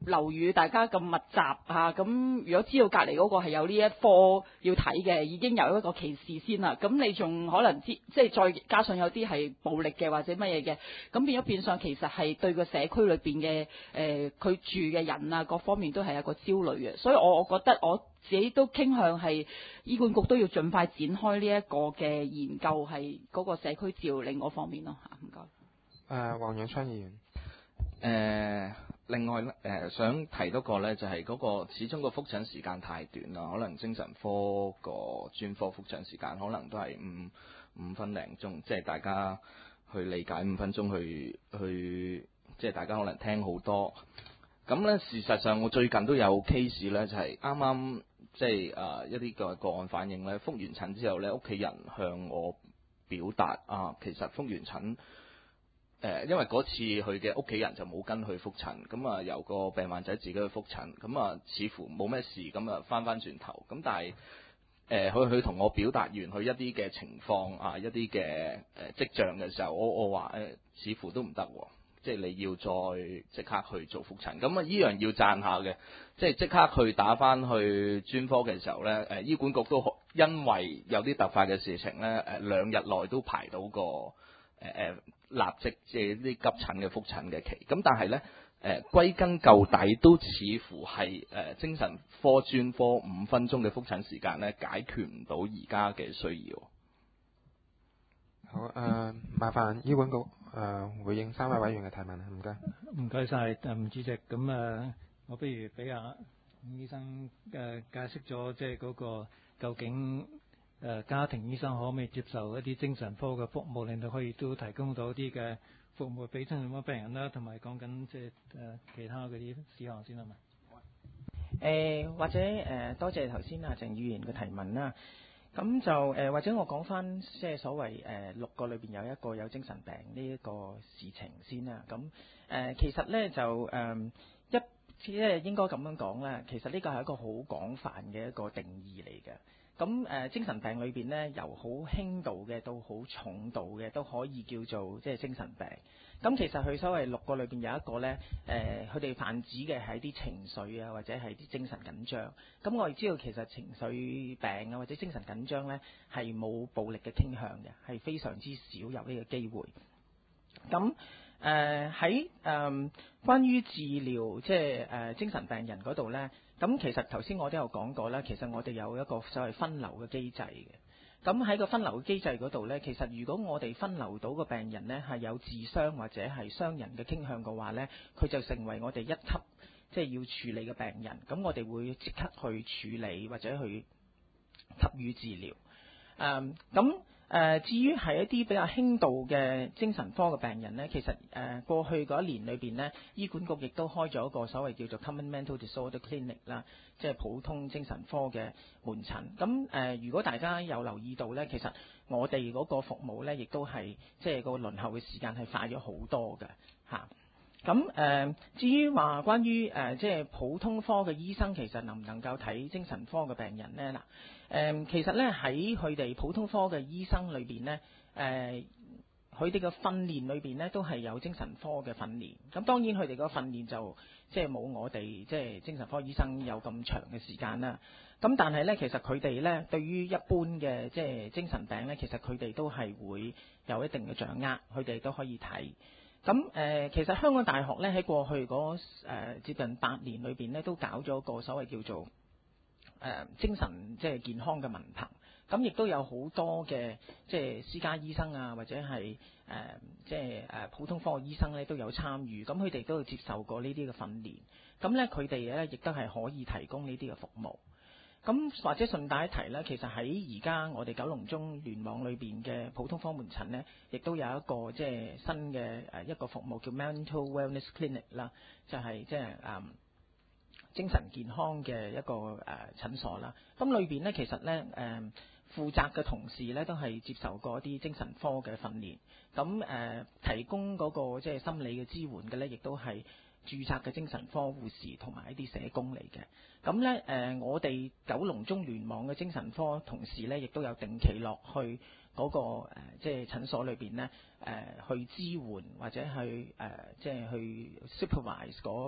樓宇大家咁密集嚇，咁、啊、如果知道隔離嗰個係有呢一科要睇嘅，已經有一個歧視先啦。咁你仲可能知，即係再加上有啲係暴力嘅或者乜嘢嘅，咁變咗變相其實係對個社區裏邊嘅誒佢住嘅人啊各方面都係一個焦慮嘅。所以我我覺得我自己都傾向係醫管局都要盡快展開呢一個嘅研究，係嗰個社區照領嗰方面咯嚇。唔該。 誒，黃永昌議員。 誒、呃，另外咧，誒、呃、想提多個咧，就係、是、嗰個始終個覆診時間太短啦，可能精神科個專科覆診時間可能都係五五分零鐘，即係大家去理解五分鐘去去，即係大家可能聽好多。咁咧，事實上我最近都有 case 咧，就係啱啱即係誒一啲個個案反映咧，覆完診之後咧，屋企人向我表達啊，其實覆完診。誒，因為嗰次佢嘅屋企人就冇跟去覆診，咁啊由個病患者自己去覆診，咁啊似乎冇咩事，咁啊翻翻轉頭，咁但係誒佢佢同我表達完佢一啲嘅情況啊，一啲嘅誒跡象嘅時候，我我話誒、呃、似乎都唔得喎，即係你要再即刻去做覆診，咁啊依樣要讚下嘅，即係即刻去打翻去專科嘅時候咧，誒、呃、醫管局都因為有啲突發嘅事情咧，誒、呃、兩日內都排到個誒誒。呃立即即係啲急診嘅覆診嘅期，咁但係咧誒歸根究底都似乎係誒、呃、精神科專科五分鐘嘅覆診時間咧解決唔到而家嘅需要。 好誒、呃，麻煩醫管局誒、呃、回應三位委員嘅提問啊，唔該。 唔該晒，誒主席，咁誒、呃、我不如俾阿醫生誒、呃、解釋咗即係嗰個究竟。誒、呃、家庭醫生可唔可以接受一啲精神科嘅服務，令到可以都提供到一啲嘅服務俾精神科病人啦，同埋講緊即係誒其他嗰啲事項先係嘛？ 誒、呃、或者誒、呃、多謝頭先阿鄭議員嘅提問啦。咁就誒、呃、或者我講翻即係所謂誒、呃、六個裏邊有一個有精神病呢一個事情先啦。咁誒、呃、其實咧就誒、呃、一即係應該咁樣講咧，其實呢個係一個好廣泛嘅一個定義嚟嘅。咁誒、呃、精神病裏邊咧，由好輕度嘅到好重度嘅都可以叫做即係精神病。咁其實佢所謂六個裏邊有一個咧，誒佢哋泛指嘅係啲情緒啊，或者係啲精神緊張。咁我哋知道其實情緒病啊或者精神緊張咧係冇暴力嘅傾向嘅，係非常之少有呢個機會。咁誒喺誒關於治療即係誒、呃、精神病人嗰度咧。咁其實頭先我都有講過啦，其實我哋有一個所謂分流嘅機制嘅。咁喺個分流嘅機制嗰度呢，其實如果我哋分流到個病人呢係有自傷或者係傷人嘅傾向嘅話呢，佢就成為我哋一級即係要處理嘅病人。咁我哋會即刻去處理或者去給予治療。誒咁誒，至於係一啲比較輕度嘅精神科嘅病人呢，其實誒、呃、過去嗰一年裏邊呢，醫管局亦都開咗一個所謂叫做 Common Mental Disorder Clinic 啦，即係普通精神科嘅門診。咁誒、呃，如果大家有留意到呢，其實我哋嗰個服務呢，亦都係即係個輪候嘅時間係快咗好多嘅嚇。咁、啊、誒、呃，至於話關於誒、呃、即係普通科嘅醫生其實能唔能夠睇精神科嘅病人呢？嗱。誒、嗯，其實咧喺佢哋普通科嘅醫生裏邊咧，誒佢哋嘅訓練裏邊咧都係有精神科嘅訓練。咁當然佢哋個訓練就即係冇我哋即係精神科醫生有咁長嘅時間啦。咁但係咧，其實佢哋咧對於一般嘅即係精神病咧，其實佢哋都係會有一定嘅掌握，佢哋都可以睇。咁誒、呃，其實香港大學咧喺過去嗰誒、呃、接近八年裏邊咧，都搞咗個所謂叫做誒、呃、精神即係健康嘅文憑，咁亦都有好多嘅即係私家醫生啊，或者係誒、呃、即係誒普通科嘅醫生咧都有參與，咁佢哋都有接受過呢啲嘅訓練，咁咧佢哋咧亦都係可以提供呢啲嘅服務。咁或者順帶一提咧，其實喺而家我哋九龍中聯網裏邊嘅普通科門診咧，亦都有一個即係新嘅誒一個服務叫 Mental Wellness Clinic 啦，就係即係誒精神健康嘅一個誒診所啦。咁裏邊咧其實咧誒負責嘅同事咧都係接受過一啲精神科嘅訓練，咁誒、呃、提供嗰個即係心理嘅支援嘅咧，亦都係註冊嘅精神科護士同埋一啲社工嚟嘅。咁咧誒，我哋九龍中聯網嘅精神科同事咧，亦都有定期落去嗰、那個、呃、即係診所裏邊咧誒去支援或者去誒、呃、即係去 supervise 嗰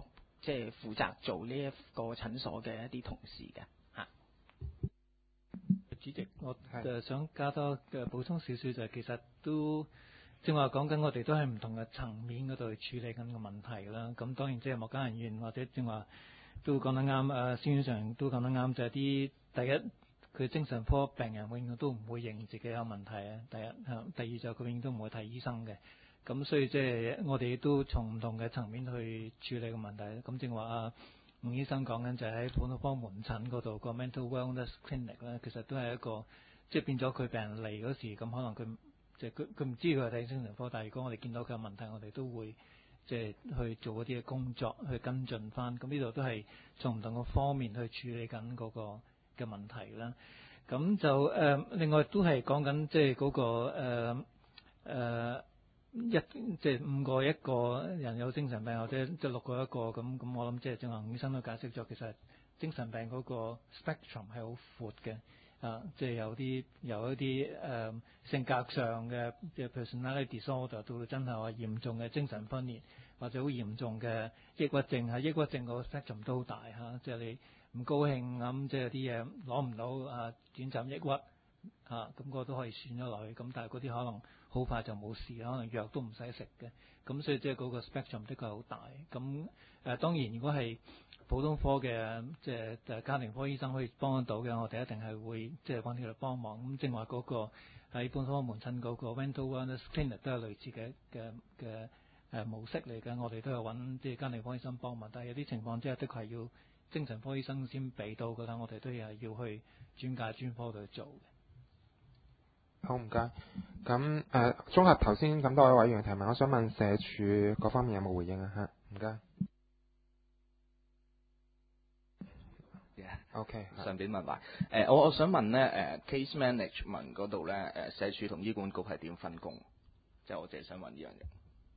即係負責做呢一個診所嘅一啲同事嘅嚇。 主席，我誒想加多嘅補充少少就係其實都正話講緊，我哋都喺唔同嘅層面嗰度去處理緊個問題啦。咁當然即係莫家人院或者正話都講得啱，誒孫院長都講得啱，就係、是、啲第一佢精神科病人永遠都唔會認自己有問題啊。第一嚇，第二就佢永遠都唔會睇醫生嘅。咁所以即係我哋都從唔同嘅層面去處理個問題。咁正話啊，吳醫生講緊就係喺普通科門診嗰度個 mental wellness clinic 咧，其實都係一個即係變咗佢病人嚟嗰時，咁可能佢即係佢佢唔知佢係睇精神科，但係如果我哋見到佢有問題，我哋都會即係去做一啲嘅工作去跟進翻。咁呢度都係從唔同嘅方面去處理緊嗰個嘅問題啦。咁就誒、呃、另外都係講緊即係嗰個誒、呃呃一即係五個一個人有精神病，或者即係六個一個咁咁，我諗即係正話吳醫生都解釋咗，其實精神病嗰個 spectrum 係好闊嘅，啊，即係有啲有一啲誒、呃、性格上嘅嘅 personality disorder 到真係話嚴重嘅精神分裂，或者好嚴重嘅抑鬱症，係抑鬱症個 spectrum 都好大嚇，即係你唔高興咁，即係有啲嘢攞唔到啊，短暫抑鬱啊，咁個都可以算咗落去，咁但係嗰啲可能好快就冇事，可能藥都唔使食嘅，咁所以即係嗰個 spectrum 的確係好大。咁誒、呃、當然如果係普通科嘅即係誒家庭科醫生可以幫得到嘅，我哋一定係會即係揾佢嚟幫忙。咁正話嗰個喺普通科門診嗰個 mental wellness clinic 都係類似嘅嘅嘅誒模式嚟嘅，我哋都係揾即係家庭科醫生幫忙，但係有啲情況即係的確係要精神科醫生先俾到㗎啦，我哋都係要去轉介專科度去做嘅。 好，唔該。咁誒，綜合頭先咁多位委員嘅提問，我想問社署嗰方面有冇回應啊？嚇，唔該。OK， 順便問埋誒，我我想問咧誒 case management 嗰度咧誒，社署同醫管局係點分工？即係我淨係想問呢樣嘢。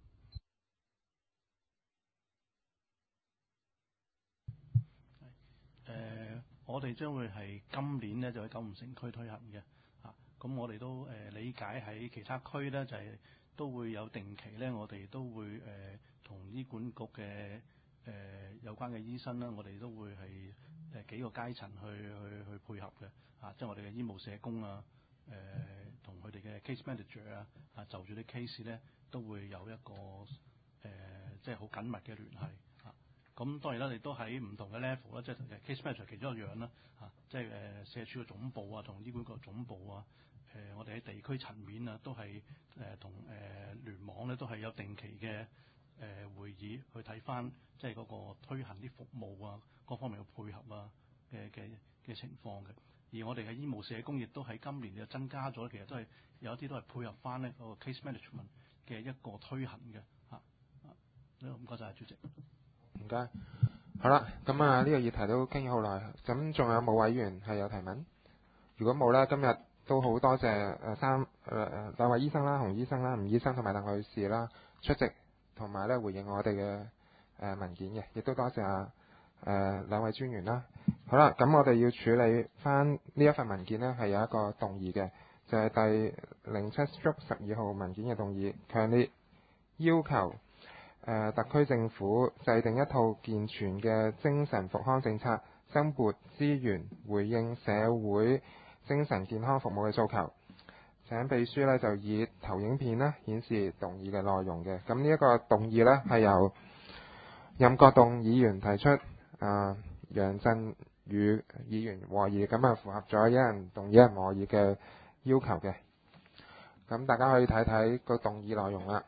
誒、呃，我哋將會係今年咧就喺九龍城區推行嘅。咁我哋都誒、呃、理解喺其他區咧，就係、是、都會有定期咧，我哋都會誒同、呃、醫管局嘅誒、呃、有關嘅醫生啦，我哋都會係誒、呃、幾個階層去去去配合嘅，啊，即係我哋嘅醫務社工啊，誒同佢哋嘅 case manager 啊，啊就住啲 case 咧都會有一個誒、呃、即係好緊密嘅聯繫。咁當然啦，你都喺唔同嘅 level 啦，即係 case manager 其中一樣啦，嚇，即係誒社署嘅總部啊，同醫管局總部啊，誒、呃、我哋喺地區層面啊，都係誒同誒聯網咧，都係有定期嘅誒、呃、會議去睇翻，即係嗰個推行啲服務啊，各方面嘅配合啊嘅嘅嘅情況嘅。而我哋嘅醫務社工亦都喺今年就增加咗，其實都係有一啲都係配合翻呢個 case management 嘅一個推行嘅嚇。啊，唔該晒主席。 唔該，好啦，咁啊呢個議題都傾咗好耐，咁仲有冇委員係有提問？如果冇咧，今日都好多謝誒三誒誒兩位醫生啦，洪醫生啦、吳醫生同埋鄧女士啦出席，同埋咧回應我哋嘅誒文件嘅，亦都多謝啊誒兩位專員啦。好啦，咁我哋要處理翻呢一份文件呢，係有一個動議嘅，就係、是、第零七足十二號文件嘅動議，強烈要求。誒、呃，特區政府制定一套健全嘅精神復康政策，增撥資源，回應社會精神健康服務嘅訴求。請秘書呢就以投影片呢顯示動議嘅內容嘅。咁呢一個動議呢係由任國棟議員提出，啊、呃、楊振宇議員和議，咁啊符合咗一人動議一人和議嘅要求嘅。咁大家可以睇睇個動議內容啦。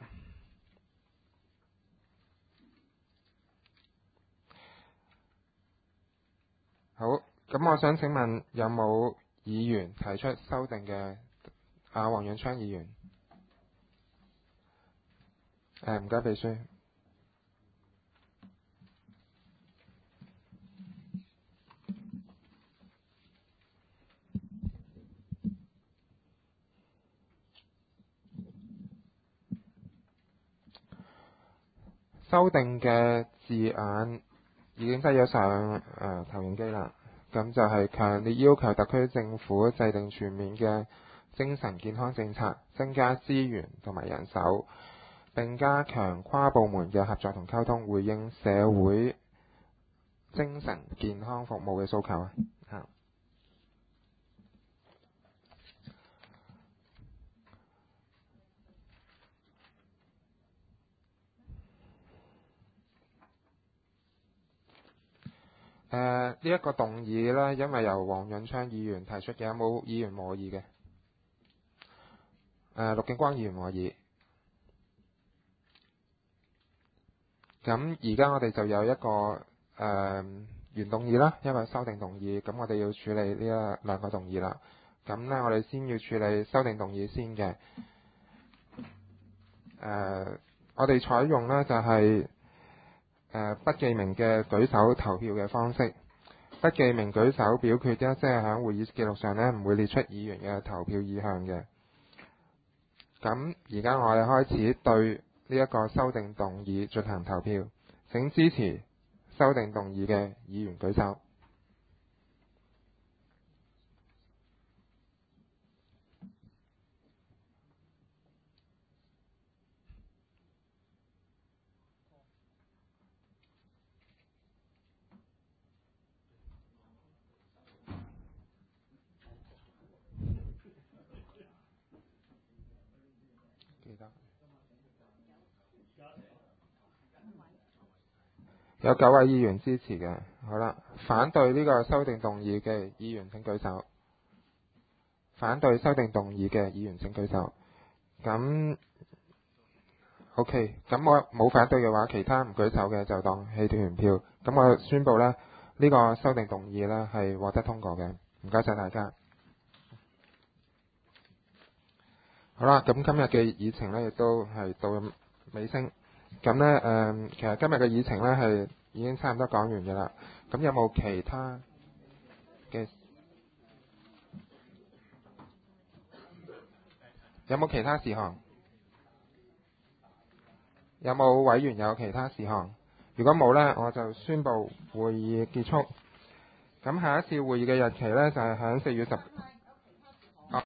好，咁我想請問有冇議員提出修訂嘅？啊，黃遠昌議員，誒唔該秘書。修訂嘅字眼已經擠咗上誒、呃、投影機啦。咁就係強烈要求特區政府制定全面嘅精神健康政策，增加資源同埋人手，並加強跨部門嘅合作同溝通，回應社會精神健康服務嘅訴求啊？嚇。誒呢一個動議呢，因為由黃潤昌議員提出嘅，有冇議員和議嘅？誒、呃、陸景光議員和議。咁而家我哋就有一個誒、呃、原動議啦，一個修訂動議。咁我哋要處理呢一兩個動議啦。咁呢，我哋先要處理修訂動議先嘅。誒、呃，我哋採用呢就係、是。誒、呃、不記名嘅舉手投票嘅方式，不記名舉手表決啫，即係喺會議記錄上呢唔會列出議員嘅投票意向嘅。咁而家我哋開始對呢一個修訂動議進行投票。請支持修訂動議嘅議員舉手。有九位議員支持嘅，好啦，反對呢個修訂動議嘅議員請舉手。反對修訂動議嘅議員請舉手。咁 OK，咁我冇反對嘅話，其他唔舉手嘅就當棄權票。咁我宣布呢，呢、呢個修訂動議呢係獲得通過嘅。唔該晒大家。好啦，咁今日嘅議程呢亦都係到尾聲。咁呢，誒、呃，其實今日嘅議程呢係已經差唔多講完嘅啦。咁有冇其他嘅？有冇其他事項？有冇委員有其他事項？如果冇呢，我就宣布會議結束。咁下一次會議嘅日期呢，就係喺四月十。